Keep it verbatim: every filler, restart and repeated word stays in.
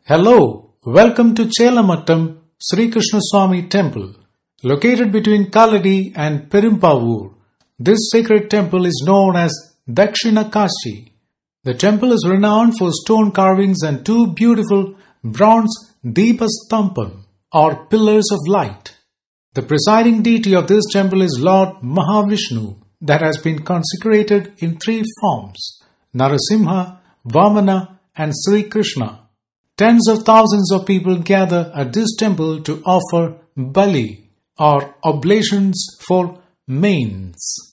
Hello, welcome to Chelamattam Sri Krishna Swami Temple. Located between Kaladi and Perimpavur, this sacred temple is known as Dakshina Kashi. The temple is renowned for stone carvings and two beautiful bronze Deepastampam or pillars of light. The presiding deity of this temple is Lord Mahavishnu that has been consecrated in three forms: Narasimha, Vamana and Sri Krishna. Tens of thousands of people gather at this temple to offer bali or oblations for manes.